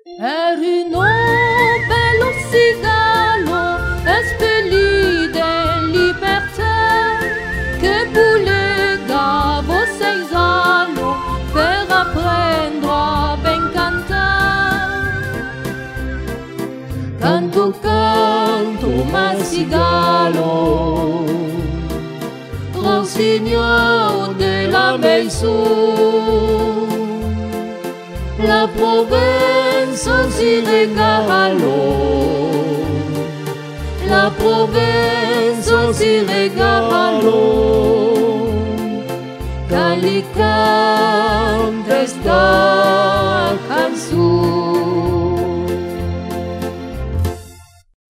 Erino bello cigalo, espeli de libertà, che pulega vos exalo per apprendre a ben cantar. Canto, canto, ma cigalo, rossignol de la maison, la Provenza si regalò, la Provenza si regalò, calicante sta.